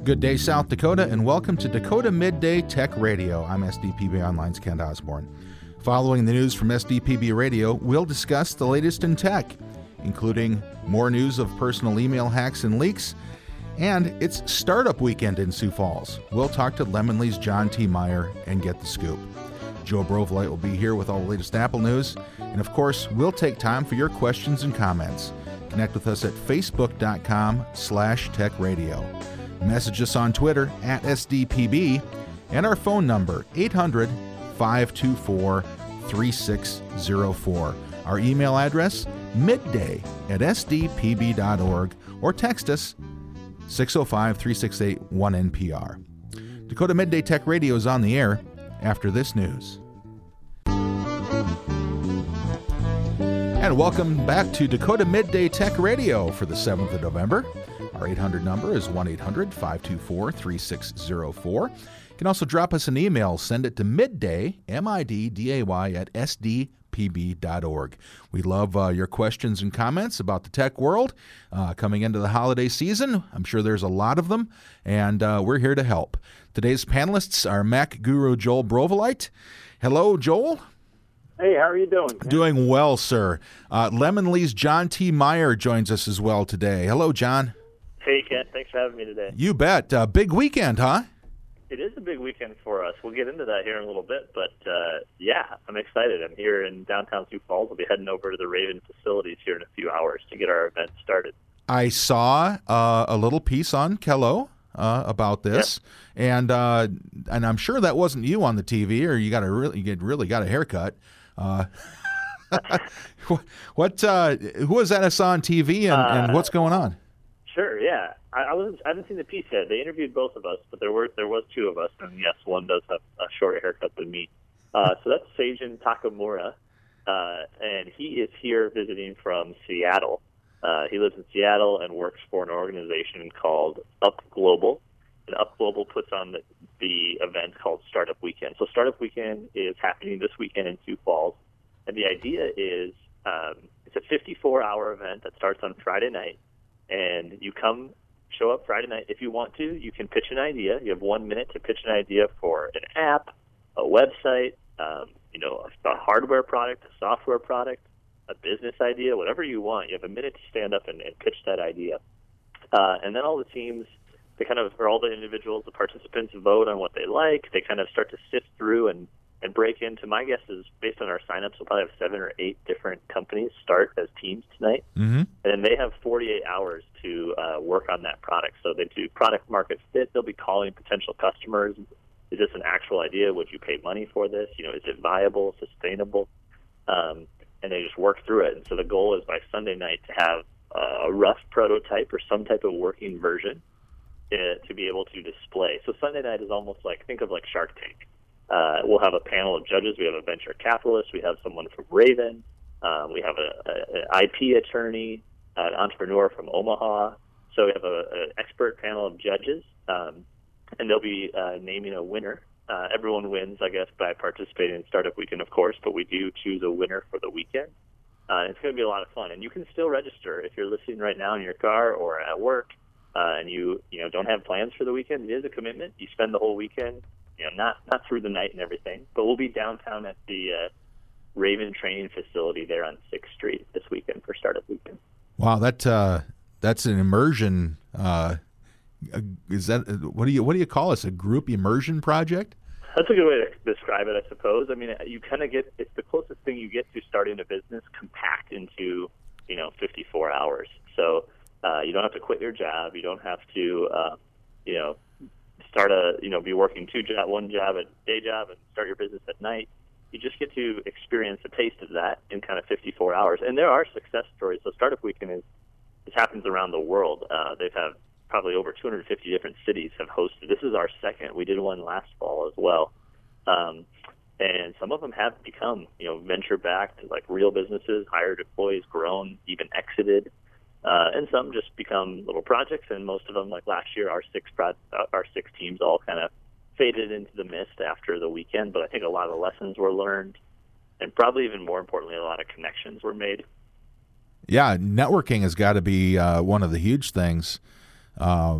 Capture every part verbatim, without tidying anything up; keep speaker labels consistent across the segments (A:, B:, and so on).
A: Good day, South Dakota, and welcome to Dakota Midday Tech Radio. I'm S D P B Online's Kent Osborne. Following the news from S D P B Radio, we'll discuss the latest in tech, including more news of personal email hacks and leaks, and it's Startup Weekend in Sioux Falls. We'll talk to Lemon-Lee's John T. Meyer and get the scoop. Joe Brovelite will be here with all the latest Apple news, and of course, we'll take time for your questions and comments. Connect with us at facebook.com slash tech radio. Message us on Twitter at S D P B and our phone number eight hundred, five two four, three six zero four. Our email address midday at s d p b dot org or text us six oh five, three six eight, one N P R. Dakota Midday Tech Radio is on the air after this news. And welcome back to Dakota Midday Tech Radio for the seventh of November. Our eight hundred number is one eight hundred, five two four, three six zero four. You can also drop us an email. Send it to midday, M I D D A Y, at s d p b dot org. We love uh, your questions and comments about the tech world uh, coming into the holiday season. I'm sure there's a lot of them, and uh, we're here to help. Today's panelists are Mac guru Joel Brovelite. Hello, Joel.
B: Hey, how are you doing? Ken?
A: Doing well, sir. Uh, Lemon-Lee's John T. Meyer joins us as well today. Hello, John.
B: Hey, Ken. Thanks for having me today.
A: You bet. Uh, big weekend, huh?
B: It is a big weekend for us. We'll get into that here in a little bit, but uh, yeah, I'm excited. I'm here in downtown Sioux Falls. I'll be heading over to the Raven facilities here in a few hours to get our event started.
A: I saw uh, a little piece on Kello uh, about this, yep. and uh, and I'm sure that wasn't you on the T V, or you got a really, you really got a haircut. Uh, what? Uh, who was that I saw on T V, and, and what's going on?
B: Sure, yeah. I, I was I haven't seen the piece yet. They interviewed both of us, but there were there was two of us, and yes, one does have a shorter haircut than me. Uh, so that's Seijin Takamura, uh, and he is here visiting from Seattle. Uh, he lives in Seattle and works for an organization called Up Global. And Up Global puts on the, the event called Startup Weekend. So Startup Weekend is happening this weekend in Sioux Falls, and the idea is um, it's a fifty-four hour event that starts on Friday night. And you come, show up Friday night. If you want to, you can pitch an idea. You have one minute to pitch an idea for an app, a website, um, you know, a, a hardware product, a software product, a business idea, whatever you want. You have a minute to stand up and, and pitch that idea. Uh, and then all the teams, they kind of, or all the individuals, the participants vote on what they like. They kind of start to sift through and, and break into, my guess is, based on our signups, we'll probably have seven or eight different companies start as teams tonight.
A: Mm-hmm.
B: And then they have forty-eight hours to uh, work on that product. So they do product market fit. They'll be calling potential customers. Is this an actual idea? Would you pay money for this? You know, is it viable, sustainable? Um, and they just work through it. And so the goal is by Sunday night to have uh, a rough prototype or some type of working version uh, to be able to display. So Sunday night is almost like, think of like Shark Tank. Uh, we'll have a panel of judges. We have a venture capitalist. We have someone from Raven. Um, we have an I P attorney, an entrepreneur from Omaha. So we have an expert panel of judges, um, and they'll be uh, naming a winner. Uh, everyone wins, I guess, by participating in Startup Weekend, of course, but we do choose a winner for the weekend. Uh, it's going to be a lot of fun, and you can still register if you're listening right now in your car or at work, uh, and you you know don't have plans for the weekend. It is a commitment. You spend the whole weekend. You know, not not through the night and everything, but we'll be downtown at the uh, Raven training facility there on sixth Street this weekend for Startup Weekend.
A: Wow, that uh, that's an immersion. Uh, is that what do you what do you call this? A group immersion project?
B: That's a good way to describe it, I suppose. I mean, you kind of get it's the closest thing you get to starting a business compact into you know fifty-four hours. So uh, you don't have to quit your job. You don't have to uh, you know. start a, you know, be working two job, one job at day job and start your business at night. You just get to experience a taste of that in kind of fifty-four hours. And there are success stories. So Startup Weekend is, this happens around the world. Uh, they've had probably over two hundred fifty different cities have hosted. This is our second. We did one last fall as well. Um, and some of them have become, you know, venture-backed, like real businesses, hired employees, grown, even exited. Uh, and some just become little projects, and most of them, like last year, our six pro- uh, our six teams all kind of faded into the mist after the weekend. But I think a lot of the lessons were learned, and probably even more importantly, a lot of connections were made.
A: Yeah, networking has got to be uh, one of the huge things. Um,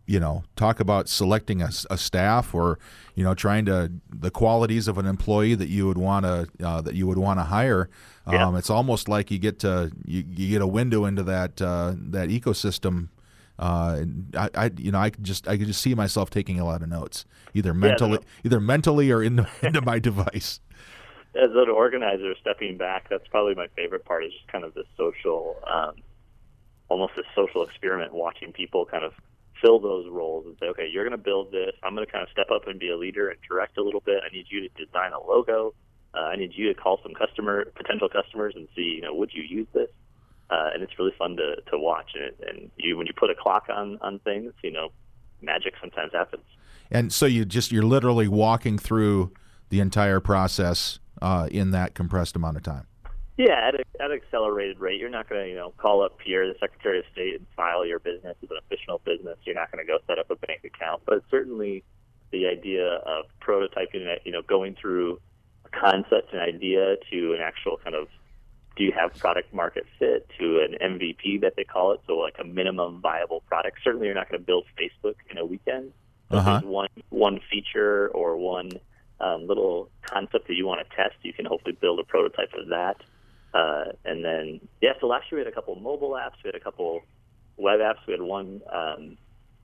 A: you know, talk about selecting a, a staff or, you know, trying to the qualities of an employee that you would want to uh, that you would want to hire.
B: Yeah.
A: Um, it's almost like you get to you, you get a window into that uh, that ecosystem. Uh, I, I you know I could just I could just see myself taking a lot of notes, either mentally
B: yeah, no.
A: either mentally or into into my device.
B: As an organizer, stepping back, that's probably my favorite part. Is just kind of this social, um, almost this social experiment, watching people kind of fill those roles and say, okay, you're going to build this. I'm going to kind of step up and be a leader and direct a little bit. I need you to design a logo. Uh, I need you to call some customer, potential customers and see, you know, would you use this? Uh, and it's really fun to, to watch. And, and you, when you put a clock on, on things, you know, magic sometimes happens.
A: And so you just, you're literally walking through the entire process uh, in that compressed amount of time.
B: Yeah, at, a, at an accelerated rate. You're not going to, you know, call up Pierre, the Secretary of State, and file your business as an official business. You're not going to go set up a bank account. But certainly the idea of prototyping, you know, going through a concept, an idea to an actual kind of, do you have product market fit, to an M V P that they call it, so like a minimum viable product. Certainly you're not going to build Facebook in a weekend. So
A: uh-huh.
B: if there's one, one feature or one um, little concept that you want to test, you can hopefully build a prototype of that. Uh, and then, yeah, so last year we had a couple mobile apps, we had a couple web apps, we had one um,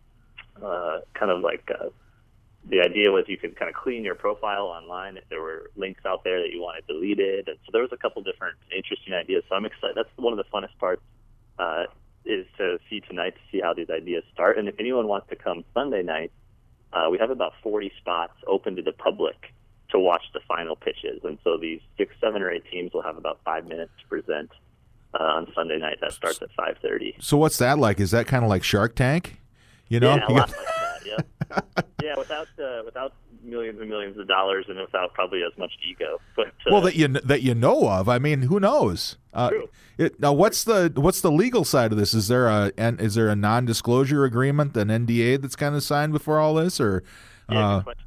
B: uh, kind of like, uh, the idea was you could kind of clean your profile online if there were links out there that you wanted deleted. And so there was a couple different interesting ideas. So I'm excited. That's one of the funnest parts uh, is to see tonight, to see how these ideas start. And if anyone wants to come Sunday night, uh, we have about forty spots open to the public to watch the final pitches. And so these six, seven, or eight teams will have about five minutes to present uh, on Sunday night. That starts at five thirty.
A: So what's that like? Is that kind of like Shark Tank? You know?
B: Yeah, a lot like that, yeah. Yeah, without uh, without millions and millions of dollars and without probably as much ego. But uh,
A: well, that you that you know of. I mean, who knows? Uh,
B: true.
A: It, now, what's the what's the legal side of this? Is there a and is there a non-disclosure agreement, an N D A that's kind of signed before all this, or?
B: Yeah,
A: Uh,
B: good question.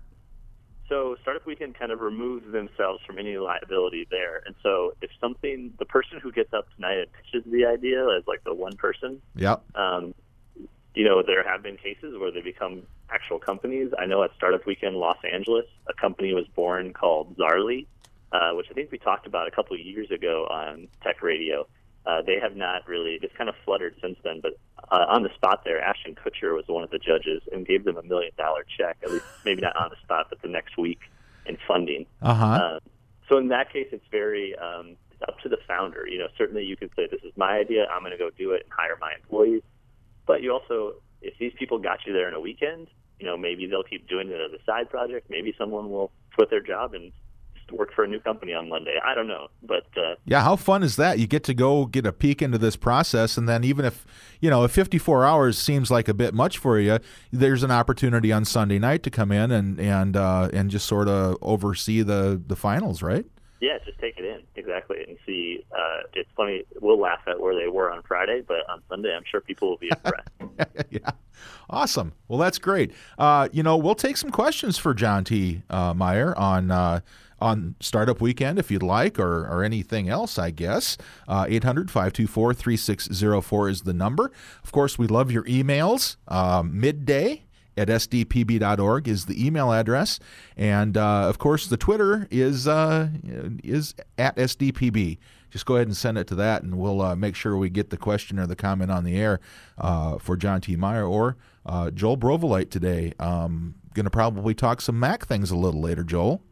B: So Startup Weekend kind of removes themselves from any liability there. And so if something, the person who gets up tonight and pitches the idea as like the one person,
A: yep.
B: um, you know, there have been cases where they become actual companies. I know at Startup Weekend Los Angeles, a company was born called Zarly, uh, which I think we talked about a couple of years ago on Tech Radio. Uh, they have not really, it's kind of fluttered since then, but uh, on the spot there, Ashton Kutcher was one of the judges and gave them a million dollar check, at least maybe not on the spot, but the next week in funding.
A: Uh-huh.
B: Uh, so in that case, it's very um, it's up to the founder. You know, certainly you could say, this is my idea, I'm going to go do it and hire my employees. But you also, if these people got you there in a weekend, you know, maybe they'll keep doing it as a side project. Maybe someone will quit their job and just work for a new company on Monday. I don't know. But uh,
A: yeah, how fun is that? You get to go get a peek into this process, and then even if, you know, if fifty-four hours seems like a bit much for you, there's an opportunity on Sunday night to come in and and uh, and just sort of oversee the, the finals, right?
B: Yeah, just take it in, exactly, and see. Uh, it's funny, we'll laugh at where they were on Friday, but on Sunday, I'm sure people will be impressed.
A: Yeah, awesome. Well, that's great. Uh, you know, we'll take some questions for John T. Uh, Meyer on uh, on Startup Weekend if you'd like, or, or anything else, I guess. Uh, eight hundred, five two four, three six zero four is the number. Of course, we love your emails. Uh, midday at s d p b dot org is the email address. And, uh, of course, the Twitter is uh, is at S D P B. Just go ahead and send it to that, and we'll uh, make sure we get the question or the comment on the air uh, for John T. Meyer or uh, Joel Brovolite today. Um, going to probably talk some Mac things a little later, Joel,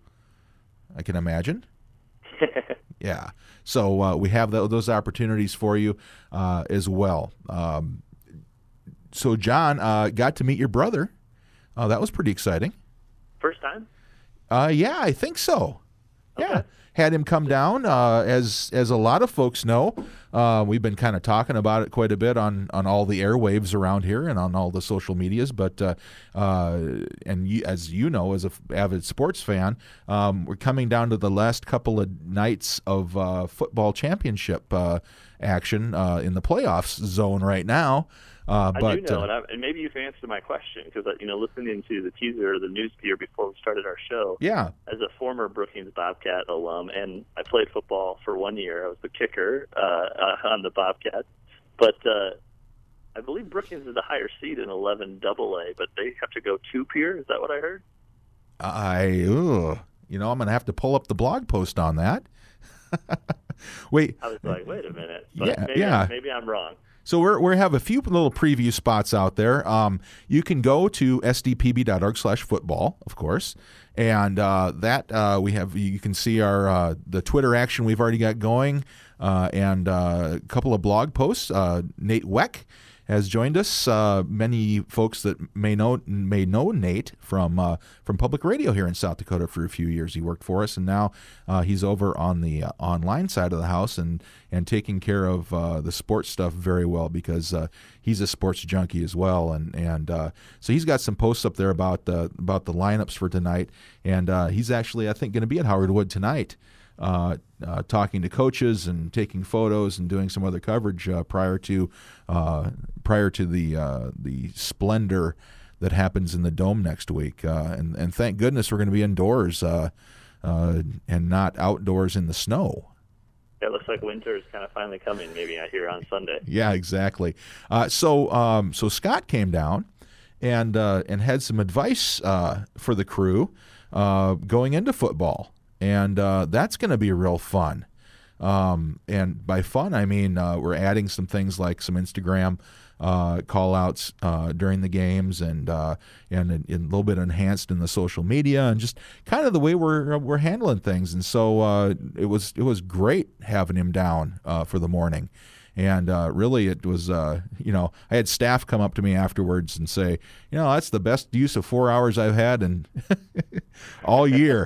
A: I can imagine. Yeah. So uh, we have the, those opportunities for you uh, as well. Um So, John, uh, got to meet your brother. Uh, that was pretty exciting.
B: First time?
A: Uh, yeah, I think so.
B: Okay.
A: Yeah, had him come down. Uh, as as a lot of folks know, uh, we've been kind of talking about it quite a bit on, on all the airwaves around here and on all the social medias. But uh, uh, and you, as you know, as an avid sports fan, um, we're coming down to the last couple of nights of uh, football championship uh, action uh, in the playoffs zone right now. Uh, but,
B: I do know,
A: uh,
B: and, I, and maybe you can answer my question, because, you know, listening to the teaser or the news here before we started our show,
A: yeah,
B: as a former Brookings Bobcat alum, and I played football for one year. I was the kicker uh, uh, on the Bobcats. But uh, I believe Brookings is the higher seed in eleven double A, but they have to go two-peer. Is that what I heard?
A: I, ugh, you know, I'm going to have to pull up the blog post on that. Wait.
B: I was like, wait a minute. But
A: yeah,
B: maybe,
A: yeah.
B: maybe I'm wrong.
A: So we're, we have a few little preview spots out there. Um, you can go to sdpb.org slash football, of course, and uh, that uh, we have. You can see our uh, the Twitter action we've already got going, uh, and uh, a couple of blog posts. Uh, Nate Weck has joined us. Uh, many folks that may know may know Nate from uh, from public radio here in South Dakota for a few years. He worked for us, and now uh, he's over on the uh, online side of the house and and taking care of uh, the sports stuff very well because uh, he's a sports junkie as well. And and uh, so he's got some posts up there about the about the lineups for tonight. And uh, he's actually, I think, going to be at Howard Wood tonight. Uh, uh, talking to coaches and taking photos and doing some other coverage uh, prior to uh, prior to the uh, the splendor that happens in the Dome next week. Uh, and and thank goodness we're going to be indoors uh, uh, and not outdoors in the snow.
B: It looks like winter is kind of finally coming. Maybe out here on Sunday.
A: Yeah, exactly. Uh, so um, so Scott came down and uh, and had some advice uh, for the crew uh, going into football. And uh, that's going to be real fun. Um, and by fun, I mean uh, we're adding some things like some Instagram uh, call-outs uh, during the games and uh, and a, a little bit enhanced in the social media and just kind of the way we're we're handling things. And so uh, it was it was great having him down uh, for the morning. And uh, really, it was, uh, you know, I had staff come up to me afterwards and say, you know, that's the best use of four hours I've had in all year.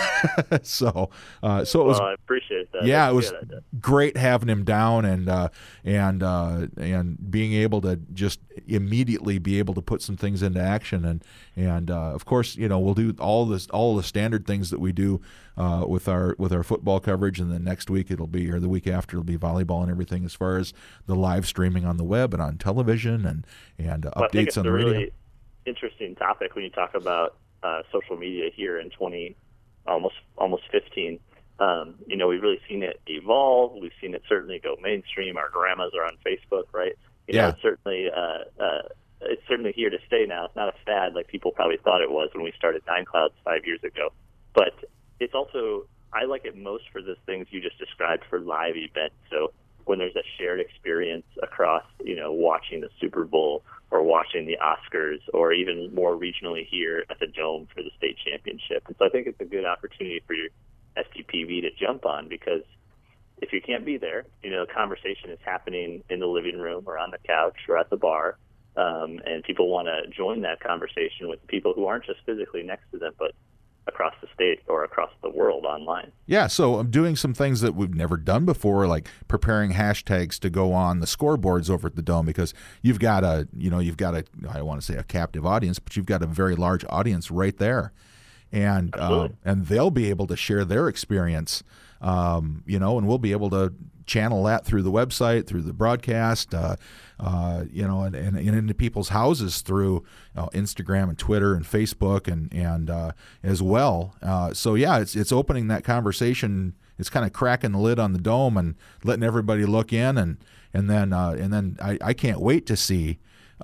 A: so, uh, so it was.
B: Well, I appreciate that.
A: Yeah,
B: that's
A: it was
B: good.
A: great having him down and uh, and uh, and being able to just immediately be able to put some things into action. And and uh, of course, you know, we'll do all this, all the standard things that we do uh, with our with our football coverage. And then next week it'll be, or the week after, it'll be volleyball and everything as far as the live streaming on the web and on television and and uh,
B: well,
A: updates
B: I think it's
A: on the
B: a
A: radio.
B: really interesting topic when you talk about uh, social media here in twenty, almost almost fifteen. Um, you know, we've really seen it evolve. We've seen it certainly go mainstream. Our grandmas are on Facebook, right? You
A: yeah.
B: know, it's certainly uh, uh, it's certainly here to stay now. It's not a fad like people probably thought it was when we started Nine Clouds five years ago. But it's also, I like it most for the things you just described for live events. So when there's a shared experience across, you know, watching the Super Bowl or watching the Oscars or even more regionally here at the Dome for the state championship. And so I think it's a good opportunity for your S D P B to jump on because if you can't be there, you know, the conversation is happening in the living room or on the couch or at the bar, um, and people want to join that conversation with people who aren't just physically next to them, but across the state or across the world online. Yeah,
A: so I'm doing some things that we've never done before, like preparing hashtags to go on the scoreboards over at the Dome because you've got a, you know, you've got a, I don't want to say a captive audience, but you've got a very large audience right there. And uh, and they'll be able to share their experience, um, you know, and we'll be able to channel that through the website, through the broadcast, uh, uh, you know, and, and, and into people's houses through you know, Instagram and Twitter and Facebook and and uh, as well. Uh, so yeah, it's it's opening that conversation. It's kind of cracking the lid on the Dome and letting everybody look in, and and then uh, and then I, I can't wait to see.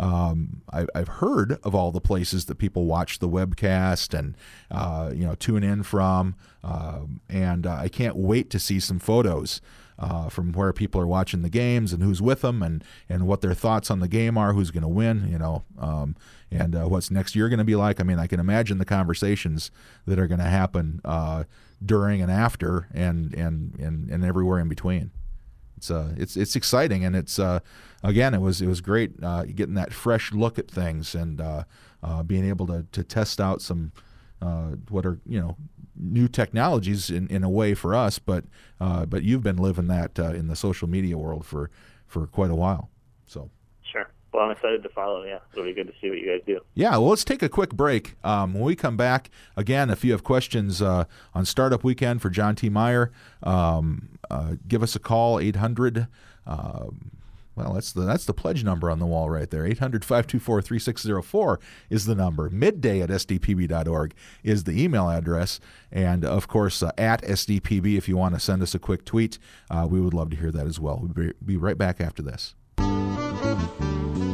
A: Um, I, I've heard of all the places that people watch the webcast and uh, you know tune in from, um, and uh, I can't wait to see some photos uh, from where people are watching the games and who's with them and, and what their thoughts on the game are, who's going to win, you know, um, and uh, what's next year going to be like. I mean, I can imagine the conversations that are going to happen uh, during and after, and and and and everywhere in between. It's uh, it's it's exciting, and it's uh, again, it was it was great uh, getting that fresh look at things and uh, uh, being able to, to test out some uh, what are you know new technologies in, in a way for us, but uh, but you've been living that uh, in the social media world for, for quite a while, so.
B: Sure. Well, I'm excited to follow. Yeah, it'll be good to see what you guys do.
A: Yeah, well, let's take a quick break. Um, when we come back, again, if you have questions uh, on Startup Weekend for John T. Meyer, um, uh, give us a call, eight hundred. Uh, well, that's the that's the pledge number on the wall right there. eight hundred, five two four, three six zero four is the number. Midday at S D P B dot org is the email address. And, of course, uh, at S D P B if you want to send us a quick tweet. Uh, we would love to hear that as well. We'll be, be right back after this.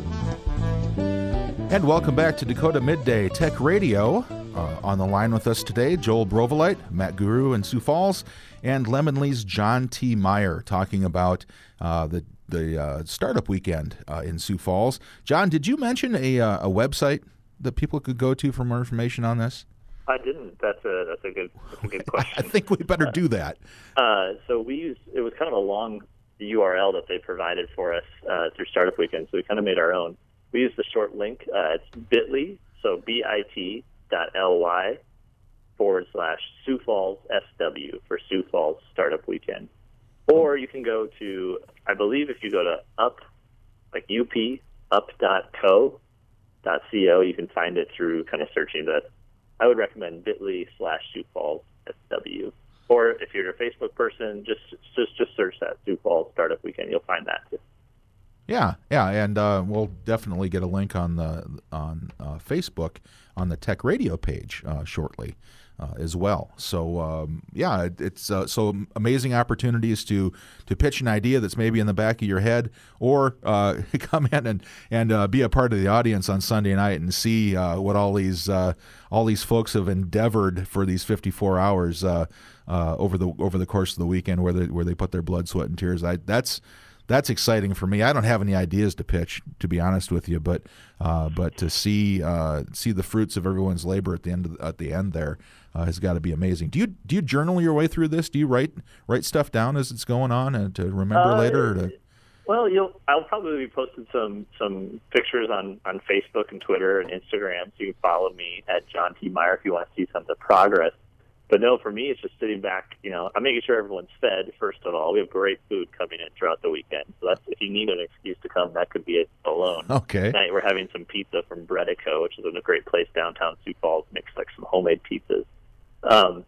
A: And welcome back to Dakota Midday Tech Radio. Uh, on the line with us today, Joel Brovelite, Matt Guru in Sioux Falls, and Lemonly's John T. Meyer talking about uh, the the uh, startup weekend uh, in Sioux Falls. John, did you mention a uh, a website that people could go to for more information on this?
B: I didn't. That's a that's a good that's a good question.
A: I think we better do that.
B: Uh, so we used it was kind of a long U R L that they provided for us uh, through Startup Weekend, so we kind of made our own. We used the short link. Uh, it's bit.ly, so bit dot ly forward slash Sioux Falls S W for Sioux Falls Startup Weekend. Or you can go to, I believe if you go to up, like U P, up dot co dot co, you can find it through kind of searching that. I would recommend bit.ly slash Sioux Falls S W. Or if you're a Facebook person, just just just search that Sioux Falls Startup Weekend. You'll find that too.
A: Yeah, yeah, and uh, we'll definitely get a link on the on uh, Facebook on the Tech Radio page uh, shortly uh, as well. So um, yeah, it, it's uh, so amazing opportunities to to pitch an idea that's maybe in the back of your head, or uh, come in and and uh, be a part of the audience on Sunday night and see uh, what all these uh, all these folks have endeavored for these fifty-four hours uh, uh, over the over the course of the weekend, where they where they put their blood, sweat, and tears. I that's. That's exciting for me. I don't have any ideas to pitch, to be honest with you, but uh, but to see uh, see the fruits of everyone's labor at the end of the, at the end there uh, has got to be amazing. Do you do you journal your way through this? Do you write write stuff down as it's going on and to remember
B: uh,
A: later? Or to...
B: Well, you'll I'll probably be posting some some pictures on, on Facebook and Twitter and Instagram, so you can follow me at John T. Meyer if you want to see some of the progress. But no, for me, it's just sitting back. You know, I'm making sure everyone's fed, first of all. We have great food coming in throughout the weekend. So that's, if you need an excuse to come, that could be it alone.
A: Okay.
B: Tonight we're having some pizza from Bredico, which is a great place downtown Sioux Falls, makes like some homemade pizzas. Um,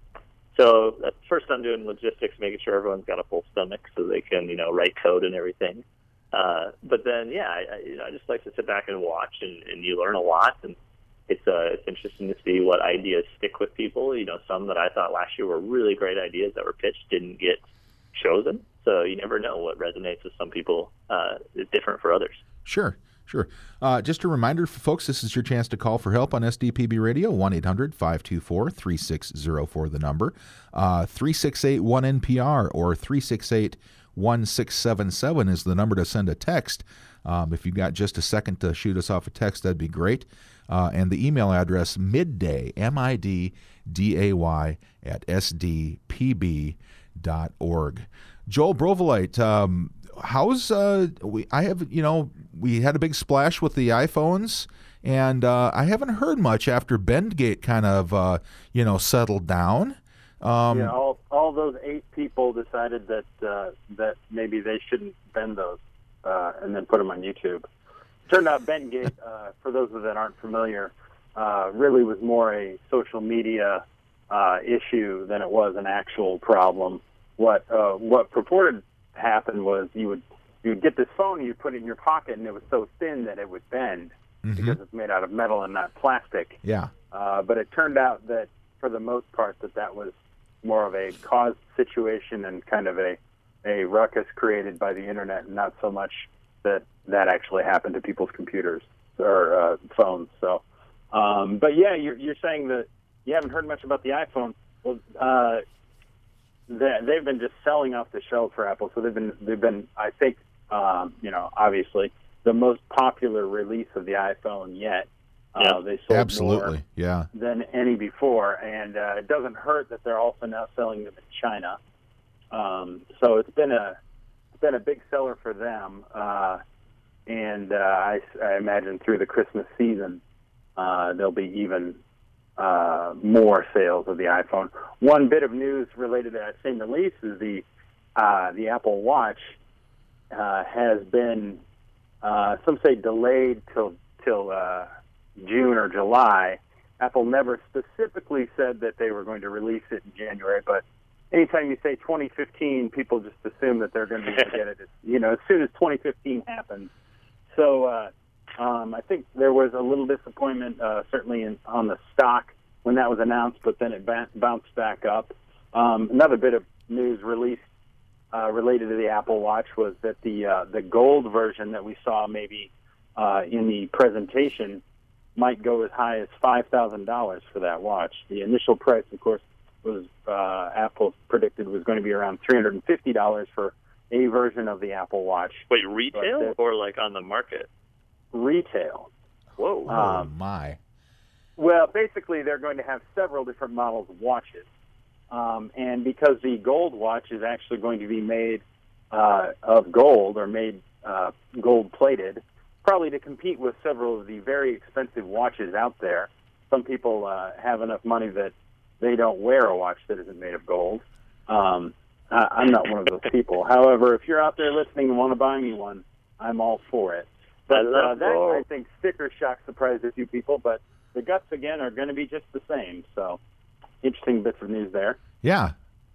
B: so that's first I'm doing logistics, making sure everyone's got a full stomach so they can, you know, write code and everything. Uh, but then, yeah, I, I, you know, I just like to sit back and watch, and, and you learn a lot. And It's uh, it's interesting to see what ideas stick with people. You know, some that I thought last year were really great ideas that were pitched didn't get chosen. So you never know what resonates with some people uh, is different for others.
A: Sure, sure. Uh, just a reminder for folks, this is your chance to call for help on S D P B Radio, one eight hundred five two four three six zero four, the number, uh, three six eight one N P R or three six eight one six seven seven is the number to send a text. Um, if you've got just a second to shoot us off a text, that'd be great. Uh, and the email address, midday, M I D D A Y, at S D P B dot org. Joel Brovelite, um, how's, uh, we, I have, you know, we had a big splash with the iPhones, and uh, I haven't heard much after Bendgate kind of, uh, you know, settled down. Um,
C: yeah, all all those eight people decided that uh, that maybe they shouldn't bend those uh, and then put them on YouTube. Turned out Bendgate, uh, for those that aren't familiar, uh, really was more a social media uh, issue than it was an actual problem. What uh, what purported to happen was you would you would get this phone, you'd put it in your pocket, and it was so thin that it would bend mm-hmm. because it's made out of metal and not plastic.
A: Yeah.
C: Uh, but it turned out that for the most part that that was more of a caused situation and kind of a, a ruckus created by the internet, and not so much that that actually happened to people's computers or uh, phones. So, um, but yeah, you're, you're saying that you haven't heard much about the iPhone. Well, uh, they, they've been just selling off the shelves for Apple. So they've been, they've been, I think, um, you know, obviously the most popular release of the iPhone yet.
B: Yeah,
C: uh, they sold
A: absolutely,
C: more
A: yeah,
C: than any before, and uh, it doesn't hurt that they're also now selling them in China. Um, so it's been a it's been a big seller for them, uh, and uh, I, I imagine through the Christmas season uh, there'll be even uh, more sales of the iPhone. One bit of news related to that same release is the uh, the Apple Watch uh, has been uh, some say delayed till till. Uh, June or July. Apple never specifically said that they were going to release it in January, but anytime you say twenty fifteen, people just assume that they're going to be able to get it, you know, as soon as twenty fifteen happens. So uh, um, I think there was a little disappointment, uh, certainly in, on the stock when that was announced, but then it ba- bounced back up. Um, another bit of news released uh, related to the Apple Watch was that the uh, the gold version that we saw maybe uh, in the presentation might go as high as five thousand dollars for that watch. The initial price, of course, was uh, Apple predicted was going to be around three hundred fifty dollars for a version of the Apple Watch.
B: Wait, retail or like on the market?
C: Retail.
B: Whoa.
A: Oh,
C: Um,
A: my.
C: Well, basically, they're going to have several different models of watches. Um, and because the gold watch is actually going to be made uh, of gold or made uh, gold-plated, probably to compete with several of the very expensive watches out there. Some people uh, have enough money that they don't wear a watch that isn't made of gold. Um, I, I'm not one of those people. However, if you're out there listening and want to buy me one, I'm all for it. But uh, that, I think, sticker shock surprised a few people, but the guts, again, are going to be just the same. So, interesting bits of news there.
A: Yeah.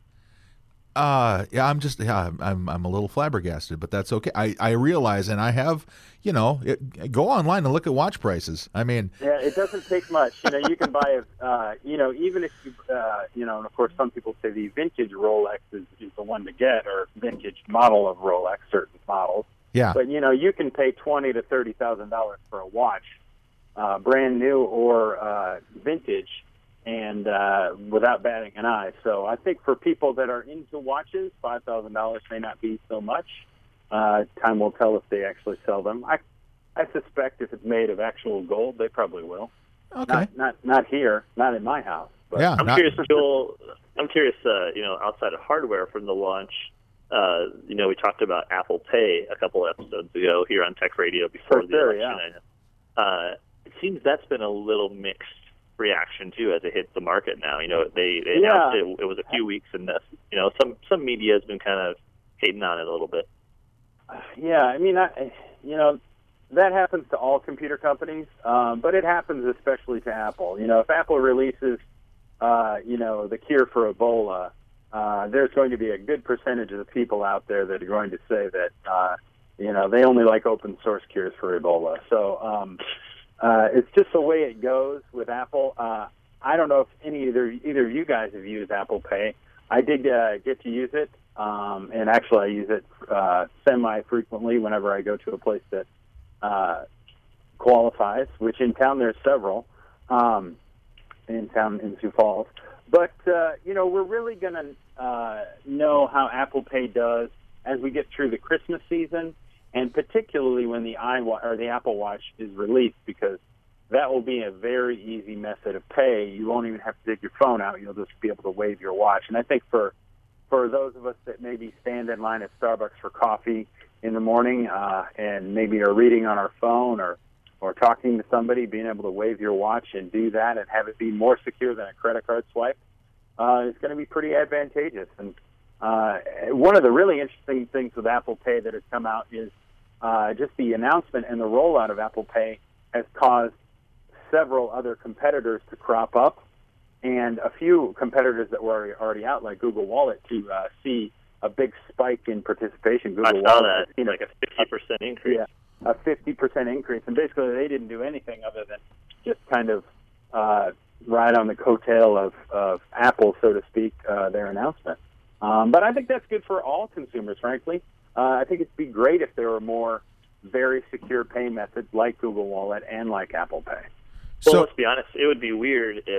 A: Uh, yeah, I'm just, yeah, I'm, I'm a little flabbergasted, but that's okay. I, I realize, and I have, you know, it, go online and look at watch prices. I mean,
C: yeah, it doesn't take much. You know, you can buy a, uh, you know, even if you, uh, you know, and of course, some people say the vintage Rolex is, is the one to get, or vintage model of Rolex, certain models.
A: yeah,
C: But you know, you can pay twenty to thirty thousand dollars for a watch, uh, brand new or uh, vintage, and uh, without batting an eye. So I think for people that are into watches, five thousand dollars may not be so much. Uh, time will tell if they actually sell them. I, I suspect if it's made of actual gold, they probably will.
A: okay.
C: Not, not, not here, not in my house. But
A: Yeah,
B: I'm
A: not-
B: curious, Joel. I'm curious. Uh, you know, outside of hardware from the launch, uh, you know, we talked about Apple Pay a couple episodes ago here on Tech Radio before
C: For
B: the
C: sure,
B: election. Uh, it seems that's been a little mixed reaction too as it hits the market now. You know, they, they
C: Yeah.
B: announced it. It was a few weeks, and this, you know, some some media has been kind of hating on it a little bit.
C: Yeah, I mean, I, you know, that happens to all computer companies, um, but it happens especially to Apple. You know, if Apple releases, uh, you know, the cure for Ebola, uh, there's going to be a good percentage of the people out there that are going to say that, uh, you know, they only like open source cures for Ebola. So um, uh, it's just the way it goes with Apple. Uh, I don't know if any either either of you guys have used Apple Pay. I did uh, get to use it. Um, and actually, I use it uh, semi-frequently whenever I go to a place that uh, qualifies, which in town there's several um, in town in Sioux Falls. But, uh, you know, we're really going to uh, know how Apple Pay does as we get through the Christmas season, and particularly when the iWatch or the Apple Watch is released, because that will be a very easy method of pay. You won't even have to dig your phone out. You'll just be able to wave your watch. And I think for For those of us that maybe stand in line at Starbucks for coffee in the morning uh, and maybe are reading on our phone or, or talking to somebody, being able to wave your watch and do that and have it be more secure than a credit card swipe uh, is going to be pretty advantageous. And uh, one of the really interesting things with Apple Pay that has come out is uh, just the announcement and the rollout of Apple Pay has caused several other competitors to crop up, and a few competitors that were already out, like Google Wallet, to uh, see a big spike in participation. Google
B: I saw
C: Wallet
B: that,
C: has seen
B: like a fifty percent increase.
C: Yeah, a fifty percent increase. And basically they didn't do anything other than just kind of uh, ride on the coattail of, of Apple, so to speak, uh, their announcement. Um, but I think that's good for all consumers, frankly. Uh, I think it'd be great if there were more very secure pay methods like Google Wallet and like Apple Pay.
B: Well,
A: So-
B: let's be honest. It would be weird if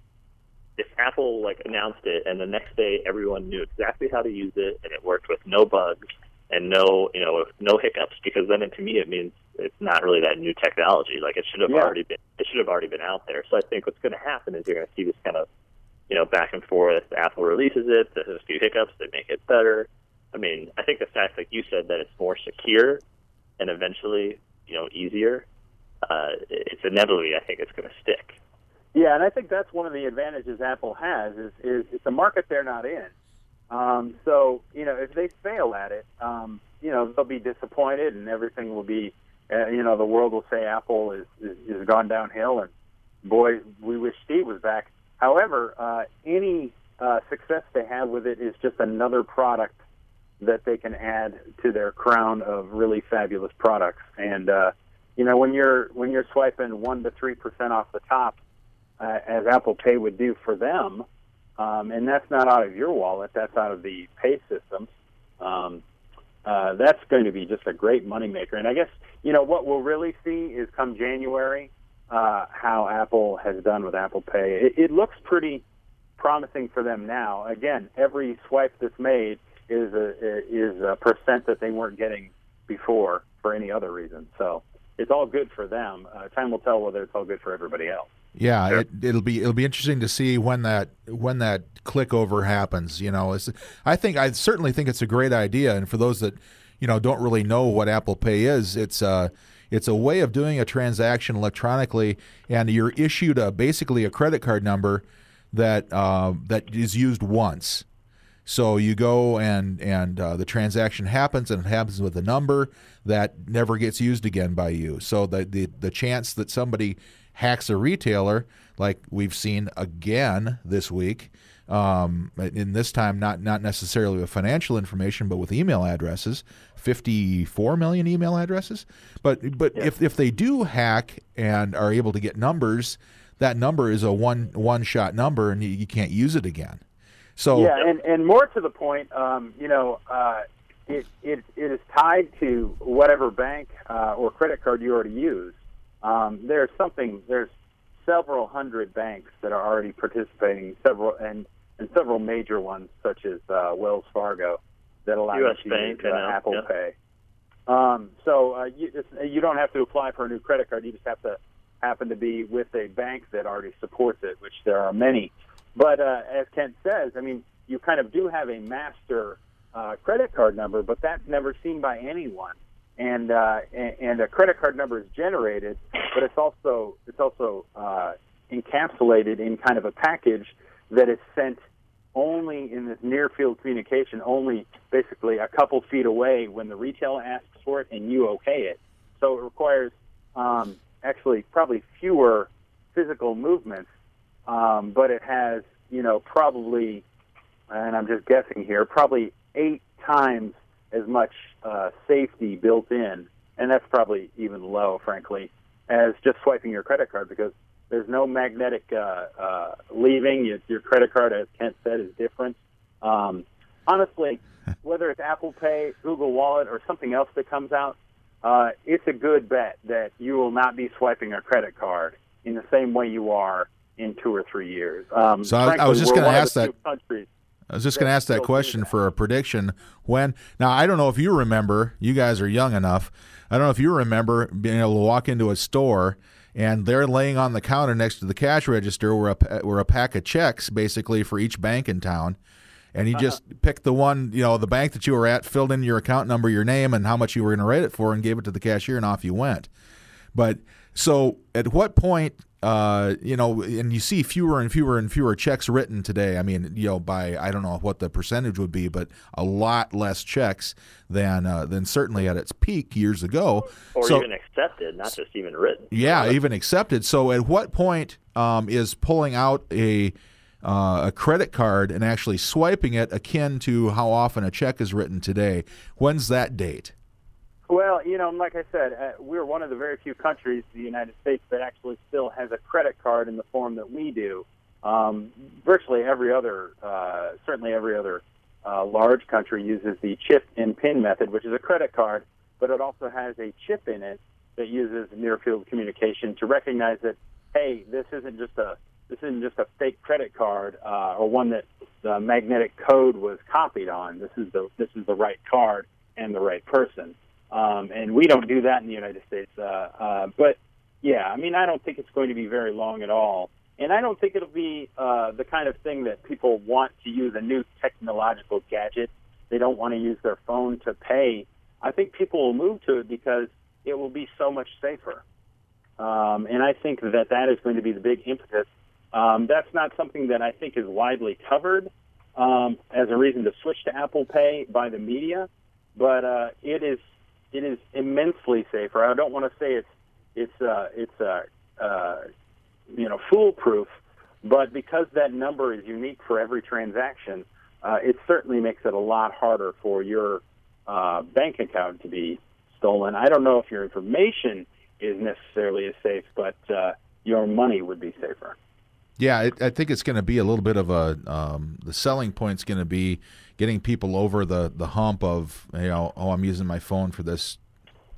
B: if Apple like announced it and the next day everyone knew exactly how to use it and it worked with no bugs and no you know no hiccups, because then it, to me it means it's not really that new technology. Like it should have
C: Yeah.
B: already been it should have already been out there. So I think what's going to happen is you're going to see this kind of you know back and forth. Apple releases it, there's a few hiccups, they make it better. I mean, I think the fact, like you said, that it's more secure and eventually you know easier, uh, it's inevitably I think it's going to stick.
C: Yeah, and I think that's one of the advantages Apple has is, is it's a market they're not in. Um, so, you know, if they fail at it, um, you know, they'll be disappointed and everything will be, uh, you know, the world will say Apple is, is, is gone downhill and, boy, we wish Steve was back. However, uh, any uh, success they have with it is just another product that they can add to their crown of really fabulous products. And, uh, you know, when you're when you're swiping one to three percent off the top, Uh, as Apple Pay would do for them, um, and that's not out of your wallet, that's out of the pay system. Um, uh, that's going to be just a great moneymaker. And I guess, you know, what we'll really see is come January, uh, how Apple has done with Apple Pay. It, it looks pretty promising for them now. Again, every swipe that's made is a is a percent that they weren't getting before for any other reason. So it's all good for them. Uh, time will tell whether it's all good for everybody else.
A: Yeah, sure. it, it'll be it'll be interesting to see when that when that click over happens. You know, it's, I think I certainly think it's a great idea. And for those that you know don't really know what Apple Pay is, it's uh it's a way of doing a transaction electronically, and you're issued a basically a credit card number that uh, that is used once. So you go and and uh, the transaction happens, and it happens with a number that never gets used again by you. So the the, the chance that somebody hacks a retailer, like we've seen again this week, um, in this time not not necessarily with financial information, but with email addresses, fifty-four million email addresses. But but
C: yeah.
A: if if they do hack and are able to get numbers, that number is a one one shot number, and you, you can't use it again. So
C: yeah, and, and more to the point, um, you know, uh, it, it it is tied to whatever bank uh, or credit card you already use. Um, there's something there's several hundred banks that are already participating, several and, and several major ones such as uh, Wells Fargo that allow
B: U S
C: you to
B: Bank,
C: use uh,
B: I know,
C: Apple
B: yeah.
C: Pay. Um, so uh, you it's, you don't have to apply for a new credit card. You just have to happen to be with a bank that already supports it, which there are many. But uh, as Kent says, I mean, you kind of do have a master uh, credit card number, but that's never seen by anyone. And, uh, and and a credit card number is generated, but it's also it's also uh, encapsulated in kind of a package that is sent only in this near field communication, only basically a couple feet away when the retailer asks for it and you okay it. So it requires um, actually probably fewer physical movements. Um, but it has, you know, probably, and I'm just guessing here, probably eight times as much uh, safety built in, and that's probably even low, frankly, as just swiping your credit card, because there's no magnetic uh, uh, leaving. Your, your credit card, as Kent said, is different. Um, honestly, whether it's Apple Pay, Google Wallet, or something else that comes out, uh, it's a good bet that you will not be swiping a credit card in the same way you are in two or three years. Um,
A: so
C: frankly,
A: I was just going to ask that.
C: Countries
A: I was just going to ask that question
C: that.
A: for a prediction. When now, I don't know if you remember. You guys are young enough. I don't know if you remember being able to walk into a store and they're laying on the counter next to the cash register were a were a pack of checks basically for each bank in town, and you just uh-huh. picked the one, you know, the bank that you were at, filled in your account number, your name, and how much you were going to write it for, and gave it to the cashier, and off you went. But so, at what point? Uh, you know, and you see fewer and fewer and fewer checks written today. I mean, you know, by I don't know what the percentage would be, but a lot less checks than uh, than certainly at its peak years ago.
B: Or
A: so,
B: even accepted, not just even written.
A: Yeah, even accepted. So, at what point um, is pulling out a uh, a credit card and actually swiping it akin to how often a check is written today? When's that date?
C: Well, you know, like I said, uh, we're one of the very few countries, the United States, that actually still has a credit card in the form that we do. Um, virtually every other, uh, certainly every other uh, large country uses the chip and PIN method, which is a credit card, but it also has a chip in it that uses near-field communication to recognize that, hey, this isn't just a this isn't just a fake credit card uh, or one that the magnetic code was copied on. This is the this is the right card and the right person. Um, and we don't do that in the United States. Uh, uh, but, yeah, I mean, I don't think it's going to be very long at all. And I don't think it'll be uh, the kind of thing that people want to use a new technological gadget. They don't want to use their phone to pay. I think people will move to it because it will be so much safer. Um, and I think that that is going to be the big impetus. Um, that's not something that I think is widely covered um, as a reason to switch to Apple Pay by the media. But uh, it is... It is immensely safer. I don't want to say it's it's uh, it's uh, uh, you know foolproof, but because that number is unique for every transaction, uh, it certainly makes it a lot harder for your uh, bank account to be stolen. I don't know if your information is necessarily as safe, but uh, your money would be safer.
A: Yeah, it, I think it's going to be a little bit of a um, the selling point's going to be getting people over the, the hump of, you know, oh, I'm using my phone for this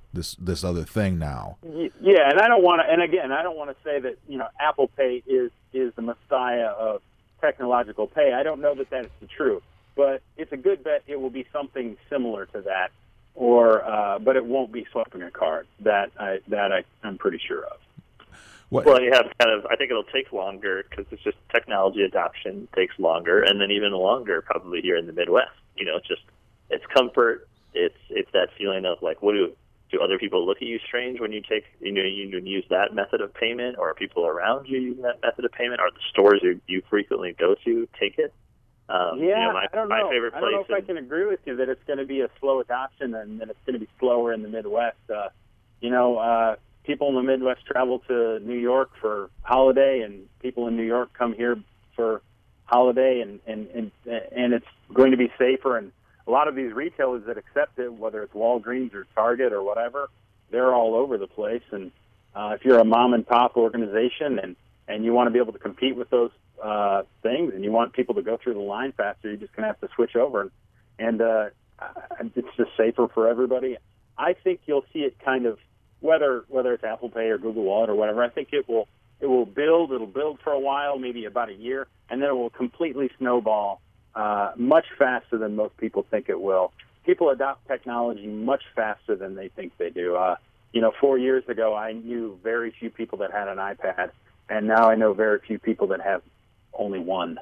A: this this other thing now.
C: Yeah, and I don't want to. And again, I don't want to say that you know Apple Pay is is the messiah of technological pay. I don't know that that is the truth, but it's a good bet it will be something similar to that, or uh, but it won't be swiping a card. That I that I, I'm pretty sure of.
A: What?
B: Well, you have kind of. I think it'll take longer because it's just technology adoption takes longer, and then even longer probably here in the Midwest. You know, it's just it's comfort. It's it's that feeling of like, what do do other people look at you strange when you take you know you use that method of payment, or are people around you using that method of payment, or the stores you, you frequently go to take it? Um,
C: yeah,
B: you know, my,
C: I don't
B: my
C: know.
B: favorite place.
C: I don't know if
B: in,
C: I can agree with you that it's going to be a slow adoption and that it's going to be slower in the Midwest. Uh, you know. Uh, People in the Midwest travel to New York for holiday, and people in New York come here for holiday, and, and, and, and it's going to be safer. And a lot of these retailers that accept it, whether it's Walgreens or Target or whatever, they're all over the place. And uh, if you're a mom-and-pop organization and, and you want to be able to compete with those uh, things and you want people to go through the line faster, you're just going to have to switch over. And, and uh, it's just safer for everybody. I think you'll see it kind of, Whether whether it's Apple Pay or Google Wallet or whatever, I think it will it will build. It'll build for a while, maybe about a year, and then it will completely snowball uh, much faster than most people think it will. People adopt technology much faster than they think they do. Uh, you know, four years ago, I knew very few people that had an iPad, and now I know very few people that have only one.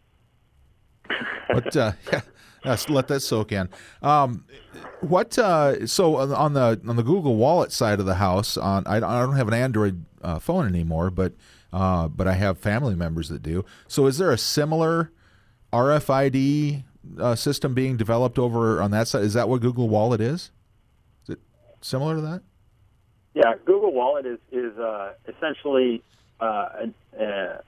A: But uh, yeah, let's let that soak in. Um, what? Uh, so on the on the Google Wallet side of the house, on I, I don't have an Android uh, phone anymore, but uh, but I have family members that do. So is there a similar R F I D uh, system being developed over on that side? Is that what Google Wallet is? Is it similar to that?
C: Yeah, Google Wallet is is uh, essentially uh, a,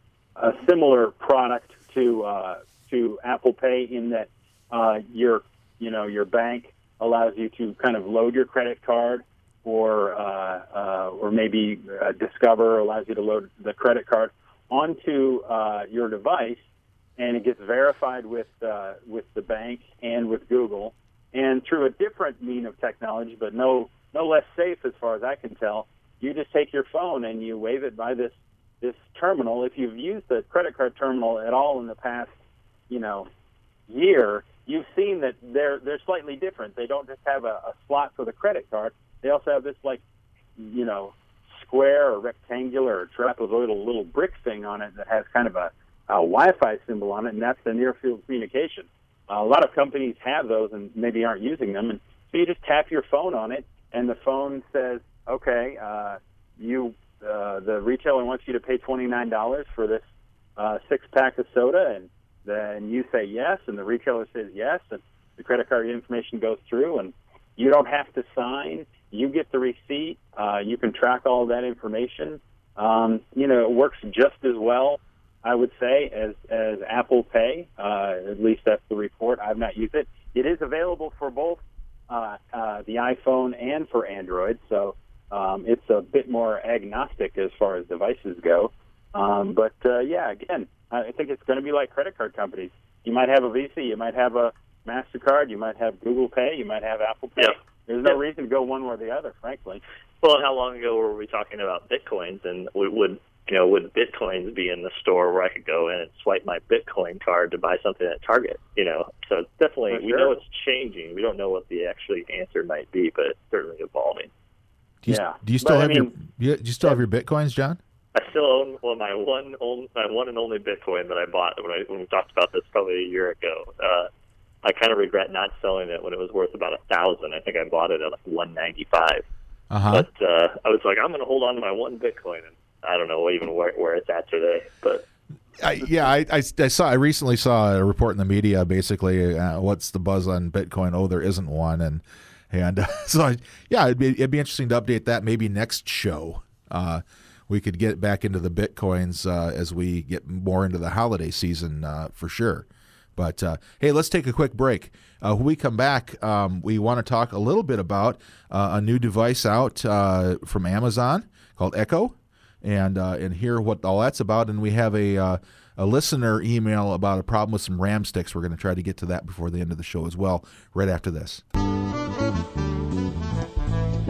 C: a similar product to. Uh, to Apple Pay in that uh, your, you know, your bank allows you to kind of load your credit card, or uh, uh, or maybe uh, Discover allows you to load the credit card onto uh, your device, and it gets verified with uh, with the bank and with Google, and through a different mean of technology, but no no less safe as far as I can tell. You just take your phone and you wave it by this this terminal. If you've used the credit card terminal at all in the past, you know, year, you've seen that they're they're slightly different. They don't just have a, a slot for the credit card. They also have this, like, you know, square or rectangular or trapezoidal little brick thing on it that has kind of a, a Wi-Fi symbol on it, and that's the near-field communication. Uh, a lot of companies have those and maybe aren't using them, and so you just tap your phone on it, and the phone says, okay, uh, you uh, the retailer wants you to pay twenty-nine dollars for this uh, six-pack of soda, and then you say yes, and the retailer says yes, and the credit card information goes through, and you don't have to sign. You get the receipt. Uh, you can track all of that information. Um, you know, it works just as well, I would say, as, as Apple Pay. Uh, at least that's the report. I've not used it. It is available for both uh, uh, the iPhone and for Android, so um, it's a bit more agnostic as far as devices go. Um, but, uh, yeah, again, I think it's going to be like credit card companies. You might have a Visa, you might have a MasterCard, you might have Google Pay, you might have Apple Pay.
B: Yep.
C: There's no
B: yep.
C: reason to go one way or the other, frankly.
B: Well, how long ago were we talking about Bitcoins, and would, would you know would Bitcoins be in the store where I could go in and swipe my Bitcoin card to buy something at Target? You know, so definitely
C: For
B: we
C: sure.
B: know it's changing. We don't know what the actually answer might be, but it's certainly evolving.
A: Do you,
C: yeah.
A: Do you still
C: but,
A: have
C: I
A: your
C: mean,
A: do you, do you still have your Bitcoins, John?
B: I still own well my one only, my one and only Bitcoin that I bought when I when we talked about this probably a year ago. Uh, I kind of regret not selling it when it was worth about a thousand. I think I bought it at like one ninety five.
A: Uh-huh.
B: But uh, I was like, I'm going to hold on to my one Bitcoin, and I don't know even where where it's at today. But
A: I, yeah, I, I, I saw. I recently saw a report in the media. Basically, uh, what's the buzz on Bitcoin? Oh, there isn't one, and and uh, so I, yeah, it'd be it'd be interesting to update that maybe next show. Uh, we could get back into the Bitcoins uh, as we get more into the holiday season uh, for sure. But, uh, hey, let's take a quick break. Uh, when we come back, um, we want to talk a little bit about uh, a new device out uh, from Amazon called Echo, and uh, and hear what all that's about. And we have a, uh, a listener email about a problem with some RAM sticks. We're going to try to get to that before the end of the show as well, right after this.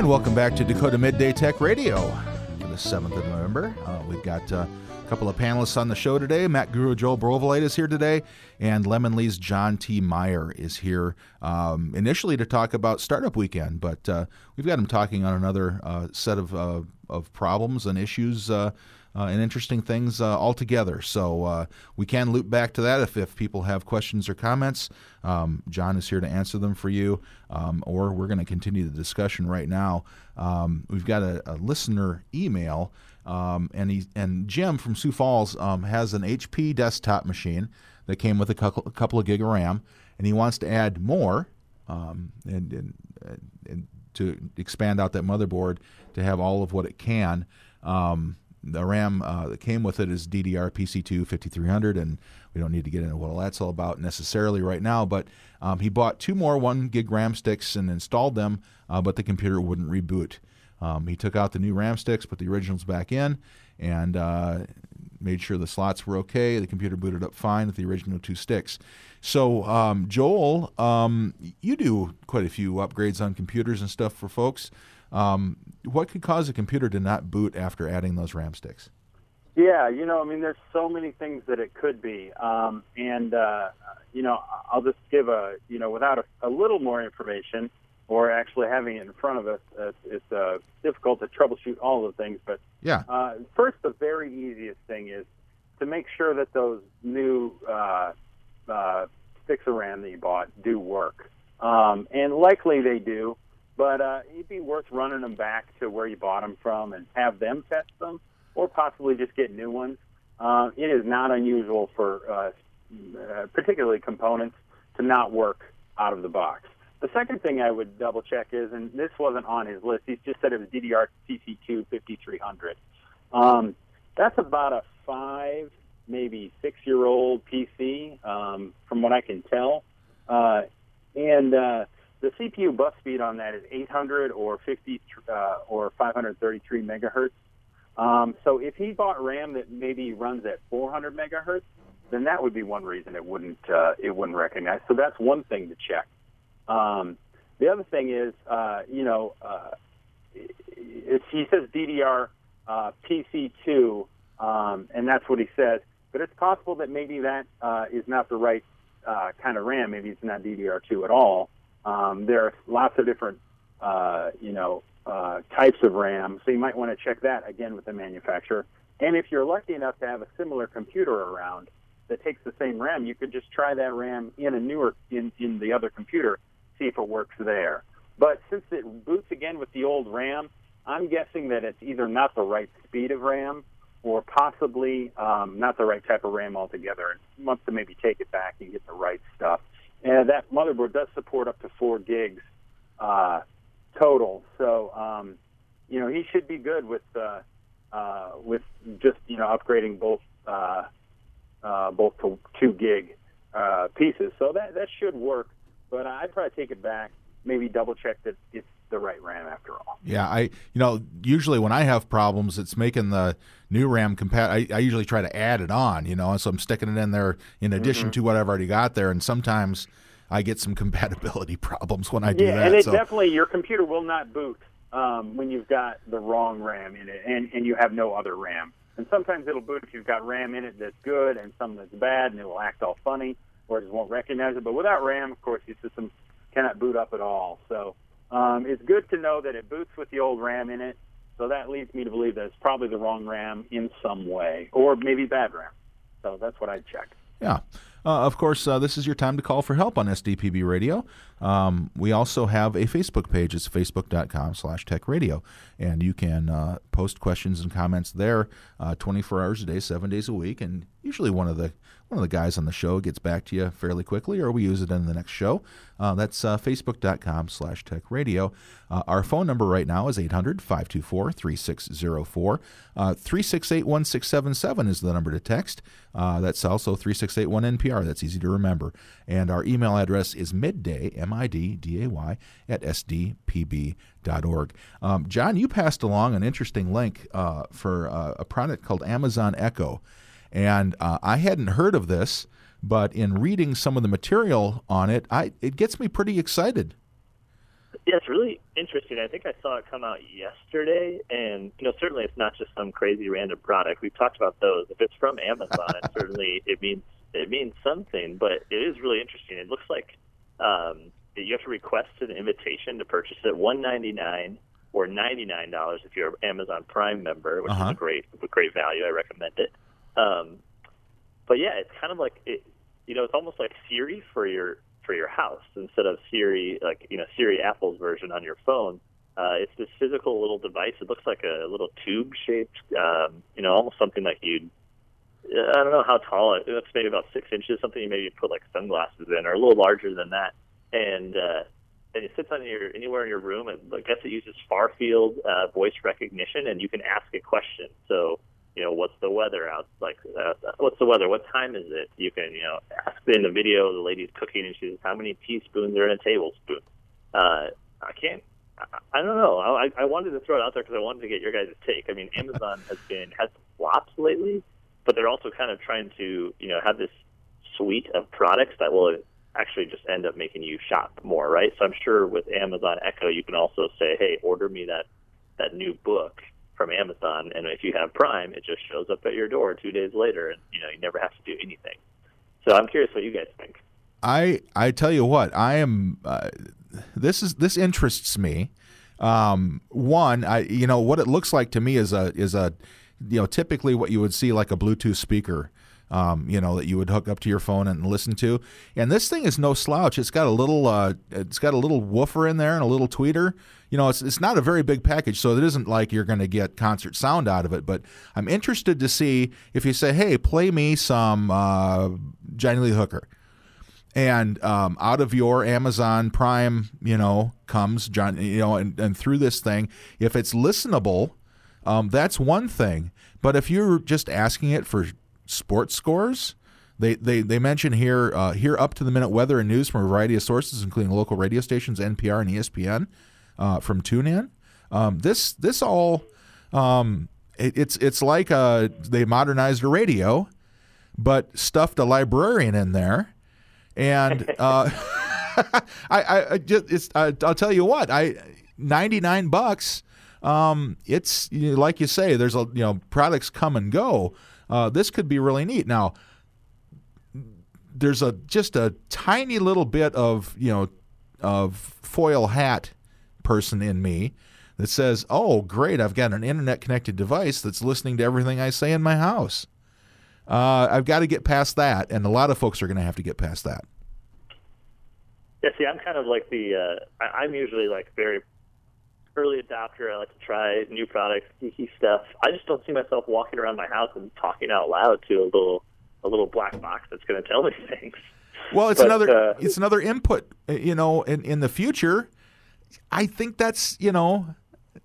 A: And welcome back to Dakota Midday Tech Radio for the seventh of November. Uh, we've got uh, a couple of panelists on the show today. Matt Guru, Joel Brovolite is here today, and Lemon Lee's John T. Meyer is here um, initially to talk about Startup Weekend, but uh, we've got him talking on another uh, set of uh, of problems and issues uh, uh, and interesting things uh, altogether. So uh, we can loop back to that if, if people have questions or comments. Um, John is here to answer them for you, um, or we're going to continue the discussion right now. Um, we've got a, a listener email, um, and he, and Jim from Sioux Falls um, has an H P desktop machine that came with a couple, a couple of gig of RAM, and he wants to add more um, and, and, and to expand out that motherboard to have all of what it can. Um, the RAM uh, that came with it is D D R P C two fifty-three hundred, and we don't need to get into what all that's all about necessarily right now, but um, he bought two more one gig RAM sticks and installed them, uh, but the computer wouldn't reboot. Um, he took out the new RAM sticks, put the originals back in, and uh, made sure the slots were okay. The computer booted up fine with the original two sticks. So, um, Joel, um, you do quite a few upgrades on computers and stuff for folks. Um, what could cause a computer to not boot after adding those RAM sticks?
C: Yeah, you know, I mean, there's so many things that it could be. Um, and, uh, you know, I'll just give a, you know, without a, a little more information or actually having it in front of us, uh, it's uh, difficult to troubleshoot all the things. But
A: yeah.
C: uh, first, the very easiest thing is to make sure that those new uh, uh, sticks of RAM that you bought do work. Um, and likely they do, but uh, it'd be worth running them back to where you bought them from and have them test them, or possibly just get new ones. Uh, it is not unusual for uh, uh, particularly components to not work out of the box. The second thing I would double check is, and this wasn't on his list, he just said it was D D R P C two fifty-three hundred. Um, that's about a five, maybe six-year-old P C, um, from what I can tell. Uh, and uh, the C P U bus speed on that is eight hundred or fifty uh, or five hundred thirty-three megahertz. Um, so if he bought RAM that maybe runs at four hundred megahertz, then that would be one reason it wouldn't uh, it wouldn't recognize. So that's one thing to check. Um, the other thing is, uh, you know, uh, it's, he says D D R uh, P C two, um, and that's what he says. But it's possible that maybe that uh, is not the right uh, kind of RAM. Maybe it's not D D R two at all. Um, there are lots of different, uh, you know, uh, types of RAM, so you might want to check that again with the manufacturer. And if you're lucky enough to have a similar computer around that takes the same RAM, you could just try that RAM in a newer in, in the other computer, see if it works there. But since it boots again with the old RAM, I'm guessing that it's either not the right speed of RAM or possibly um, not the right type of RAM altogether. It wants to maybe take it back and get the right stuff. And that motherboard does support up to four gigs uh, total. So, um, you know, he should be good with uh, uh, with just, you know, upgrading both uh, uh, both to two gig uh, pieces. So that that should work. But I'd probably take it back, maybe double check that it's the right RAM after all.
A: Yeah, I you know usually when I have problems, it's making the new RAM compatible. I, I usually try to add it on, you know, and so I'm sticking it in there in addition mm-hmm. to what I've already got there, and sometimes I get some compatibility problems when I do
C: yeah,
A: that.
C: and it
A: so.
C: definitely, your computer will not boot um, when you've got the wrong RAM in it, and, and you have no other RAM. And sometimes it'll boot if you've got RAM in it that's good and some that's bad, and it will act all funny, or it just won't recognize it. But without RAM, of course, your system cannot boot up at all. So um, it's good to know that it boots with the old RAM in it. So that leads me to believe that it's probably the wrong RAM in some way, or maybe bad RAM. So that's what I'd check.
A: Yeah. Uh, of course, uh, this is your time to call for help on S D P B Radio. Um, we also have a Facebook page. It's facebook.com slash tech radio. And you can uh, post questions and comments there uh, twenty-four hours a day, seven days a week. And usually one of the one of the guys on the show gets back to you fairly quickly, or we use it in the next show. Uh, that's uh, facebook.com slash tech radio. Uh, our phone number right now is eight hundred, five two four, three six zero four. Uh, three six eight, one six seven seven is the number to text. Uh, that's also three six eight one N P R. That's easy to remember. And our email address is midday, M I D D A Y, at S D P B dot org. Um, John, you passed along an interesting link uh, for uh, a product called Amazon Echo. And uh, I hadn't heard of this, but in reading some of the material on it, I it gets me pretty excited.
B: Yeah, it's really interesting. I think I saw it come out yesterday, and you know, certainly it's not just some crazy random product. We've talked about those. If it's from Amazon, it certainly it means it means something. But it is really interesting. It looks like um, you have to request an invitation to purchase it. one ninety-nine or ninety-nine dollars if you're an Amazon Prime member, which
A: Uh-huh.
B: is a great a great value. I recommend it. Um, but yeah, it's kind of like it. You know, it's almost like Siri for your for your house instead of Siri, like, you know, Siri Apple's version on your phone. Uh, it's this physical little device. It looks like a little tube-shaped, um, you know, almost something like you'd, I don't know how tall it is. It's maybe about six inches, something you maybe put like sunglasses in, or a little larger than that. And uh, and it sits on your anywhere in your room. And I guess it uses far-field uh, voice recognition, and you can ask a question. So, you know, what's the weather out? Like, uh, what's the weather? What time is it? You can, you know, ask in the video. The lady's cooking, and she says, "How many teaspoons are in a tablespoon?" Uh, I can't. I, I don't know. I, I wanted to throw it out there because I wanted to get your guys' take. I mean, Amazon has been has some flops lately, but they're also kind of trying to, you know, have this suite of products that will actually just end up making you shop more, right? So I'm sure with Amazon Echo, you can also say, "Hey, order me that that new book from Amazon," and if you have Prime, it just shows up at your door two days later, and you know you never have to do anything. So I'm curious what you guys think.
A: I I tell you what, I am. Uh, this is this interests me. Um, one, I you know what it looks like to me is a is a you know typically what you would see like a Bluetooth speaker. Um, you know, that you would hook up to your phone and listen to, and this thing is no slouch. It's got a little, uh, it's got a little woofer in there and a little tweeter. You know, it's it's not a very big package, so it isn't like you're going to get concert sound out of it. But I'm interested to see if you say, "Hey, play me some uh, Johnny Lee Hooker," and um, out of your Amazon Prime, you know, comes John, you know, and, and through this thing, if it's listenable, um, that's one thing. But if you're just asking it for sports scores, they they they mention here uh, here up to the minute weather and news from a variety of sources, including local radio stations, N P R and E S P N, uh, from TuneIn. Um, this this all um, it, it's it's like uh, they modernized a radio, but stuffed a librarian in there, and uh, I I just it's I, I'll tell you what I ninety-nine bucks. Um, it's you know, like you say, there's a you know products come and go. Uh, this could be really neat. Now, there's a just a tiny little bit of you know of foil hat person in me that says, "Oh, great! I've got an internet connected device that's listening to everything I say in my house." Uh, I've got to get past that, and a lot of folks are going to have to get past that.
B: Yeah, see, I'm kind of like the uh, I, I'm usually like very early adopter. I like to try new products, geeky stuff. I just don't see myself walking around my house and talking out loud to a little a little black box that's going to tell me things.
A: Well, it's
B: but,
A: another
B: uh,
A: it's another input. You know, in in the future, I think that's you know.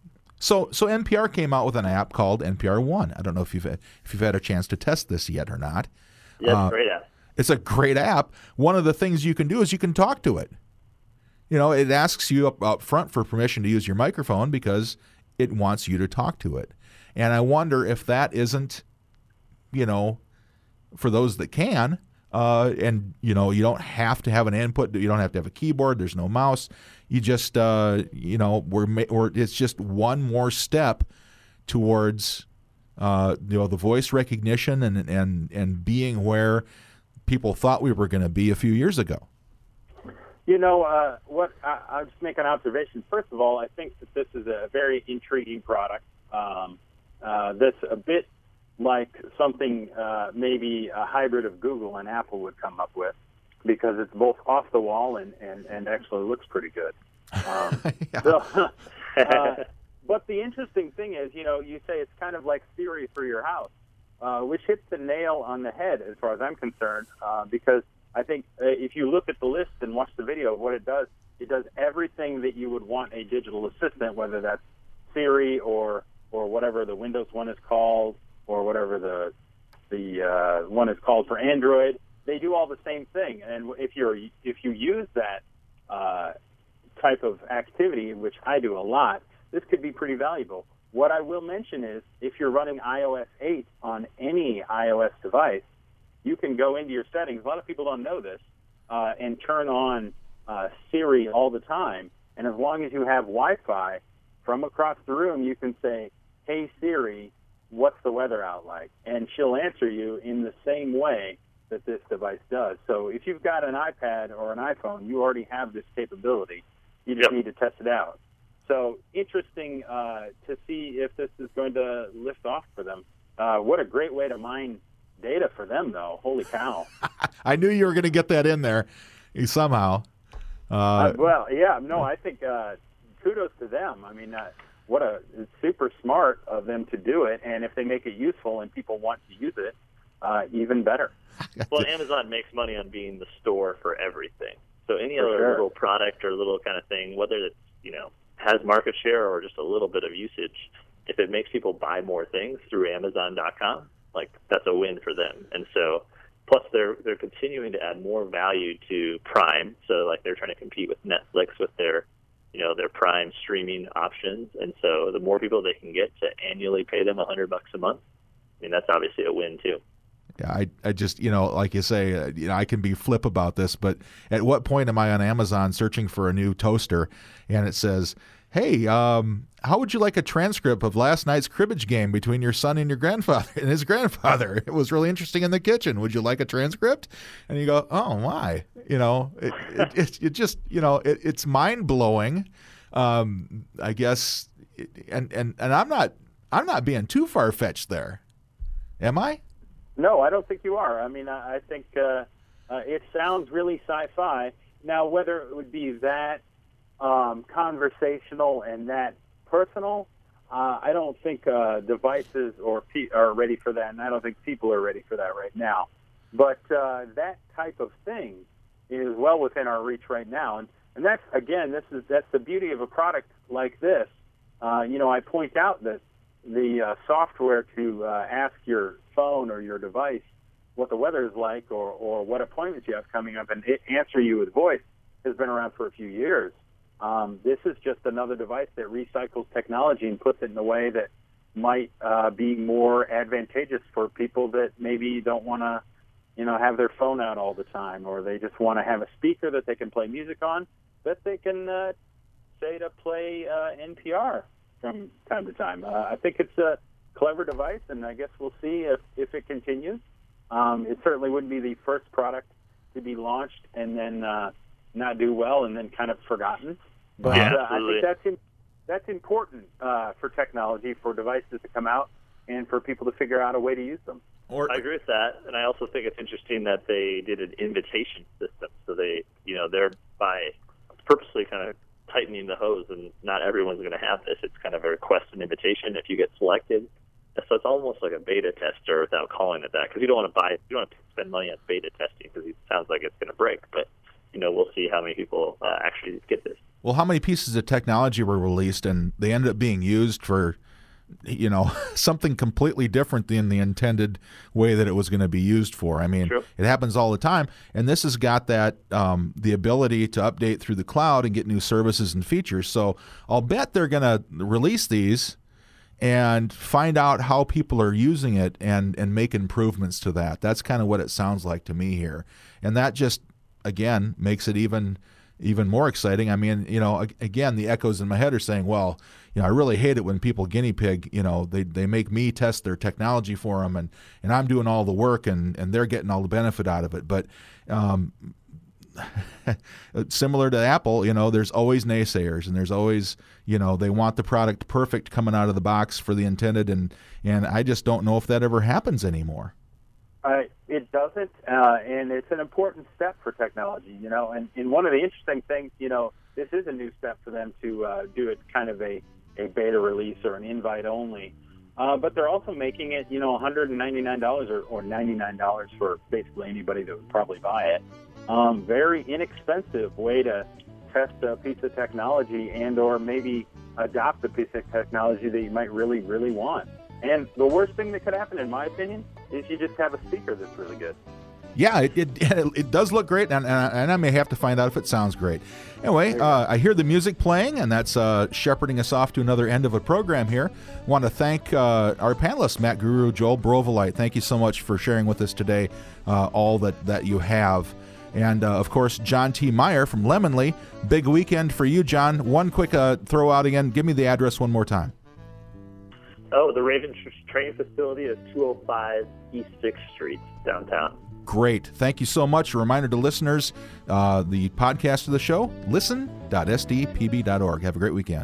A: So so N P R came out with an app called N P R One. I don't know if you've if you've had a chance to test this yet or not.
B: Yeah, it's
A: uh,
B: a great app.
A: It's a great app. One of the things you can do is you can talk to it. You know, it asks you up, up front for permission to use your microphone because it wants you to talk to it. And I wonder if that isn't, you know, for those that can, uh, and, you know, you don't have to have an input. You don't have to have a keyboard. There's no mouse. You just, uh, you know, we're, or it's just one more step towards, uh, you know, the voice recognition and, and, and being where people thought we were going to be a few years ago.
C: You know, uh, what I, I'll just make an observation. First of all, I think that this is a very intriguing product. Um, uh, that's a bit like something uh, maybe a hybrid of Google and Apple would come up with, because it's both off the wall and, and, and actually looks pretty good. Um,
A: Yeah.
C: so, uh, but the interesting thing is, you know, you say it's kind of like Siri for your house, uh, which hits the nail on the head as far as I'm concerned, uh, because I think uh, if you look at the list and watch the video of what it does, it does everything that you would want a digital assistant, whether that's Siri or or whatever the Windows one is called, or whatever the the uh, one is called for Android. They do all the same thing, and if you're if you use that uh, type of activity, which I do a lot, this could be pretty valuable. What I will mention is, if you're running i O S eight on any iOS device, you can go into your settings. A lot of people don't know this, uh, and turn on uh, Siri all the time, And as long as you have Wi-Fi, from across the room, you can say, "Hey Siri, what's the weather out like?" And she'll answer you in the same way that this device does. So if you've got an iPad or an iPhone, you already have this capability. You just
B: Yep.
C: need to test it out. So interesting uh, to see if this is going to lift off for them. Uh, what a great way to mine data for them, though. Holy cow.
A: I knew you were going to get that in there somehow. Uh,
C: uh, well, yeah, no, I think uh, kudos to them. I mean, uh, what a it's super smart of them to do it. And if they make it useful and people want to use it, uh, even better.
B: Well, Amazon makes money on being the store for everything. So any
C: For
B: other
C: sure.
B: little product or little kind of thing, whether it's, you know, has market share or just a little bit of usage, if it makes people buy more things through Amazon dot com, like that's a win for them. And so, plus they're they're continuing to add more value to Prime. So like they're trying to compete with Netflix with their, you know, their Prime streaming options. And so the more people they can get to annually pay them a hundred bucks a month, I mean that's obviously a win too.
A: Yeah, I, I just, you know, like you say, uh, you know, I can be flip about this, but at what point am I on Amazon searching for a new toaster and it says, hey, um, how would you like a transcript of last night's cribbage game between your son and your grandfather and his grandfather? It was really interesting in the kitchen. Would you like a transcript? And you go, oh, why? You know, it, it, it, it just, you know, it, it's mind blowing. Um, I guess, and, and, and I'm not, I'm not being too far fetched there. Am I?
C: No, I don't think you are. I mean, I I think uh, uh, it sounds really sci-fi. Now, whether it would be that um, conversational and that personal, uh, I don't think uh, devices or pe- are ready for that, and I don't think people are ready for that right now. But uh, that type of thing is well within our reach right now, and and that's again, this is that's the beauty of a product like this. Uh, you know, I point out that the uh, software to uh, ask your phone or your device what the weather is like or, or what appointments you have coming up and it answer you with voice has been around for a few years. Um, this is just another device that recycles technology and puts it in a way that might uh, be more advantageous for people that maybe don't want to, you know, have their phone out all the time, or they just want to have a speaker that they can play music on, that they can uh, say to play uh, N P R from time to time. Uh, I think it's a clever device, and I guess we'll see if, if it continues. Um, it certainly wouldn't be the first product to be launched and then uh, not do well and then kind of forgotten. But
B: Yeah,
C: uh, I think that's in, that's important uh, for technology, for devices to come out, and for people to figure out a way to use them.
A: Or
B: I agree with that, and I also think it's interesting that they did an invitation system. So they, you know, they're by purposely kind of tightening the hose, and not everyone's going to have this. It's kind of a request and invitation if you get selected. So it's almost like a beta tester without calling it that, because you don't want to buy, you don't want to spend money on beta testing because it sounds like it's going to break. But you know, we'll see how many people uh, actually get this.
A: Well, how many pieces of technology were released and they ended up being used for, you know, something completely different than the intended way that it was going to be used for? I mean,
B: True.
A: It happens all the time. And this has got that, um, the ability to update through the cloud and get new services and features. So I'll bet they're going to release these and find out how people are using it and, and make improvements to that. That's kind of what it sounds like to me here. And that just, again, makes it even even more exciting. I mean, you know, again, the echoes in my head are saying, well, you know, I really hate it when people guinea pig, you know, they, they make me test their technology for them and, and I'm doing all the work and, and they're getting all the benefit out of it. But um, similar to Apple, you know, there's always naysayers and there's always, you know, they want the product perfect coming out of the box for the intended. And, and I just don't know if that ever happens anymore.
C: Uh, it doesn't, uh, and it's an important step for technology, you know. And, and one of the interesting things, you know, this is a new step for them to uh, do it kind of a, a beta release or an invite only. Uh, but they're also making it, you know, one hundred ninety-nine dollars or, or ninety-nine dollars for basically anybody that would probably buy it. Um, very inexpensive way to test a piece of technology and or maybe adopt a piece of technology that you might really, really want. And the worst thing that could happen, in my opinion, is you just have a speaker that's really good.
A: Yeah, it it, it does look great, and, and, I, and I may have to find out if it sounds great. Anyway, uh, I hear the music playing, and that's uh, shepherding us off to another end of a program here. I want to thank uh, our panelists, Matt Guru, Joel Brovolite. Thank you so much for sharing with us today uh, all that, that you have. And, uh, of course, John T. Meyer from Lemonly. Big weekend for you, John. One quick uh, throw out again. Give me the address one more time.
B: Oh, the Raven Training Facility is two oh five East sixth Street, downtown.
A: Great. Thank you so much. A reminder to listeners, uh, the podcast of the show, listen dot s d p b dot org. Have a great weekend.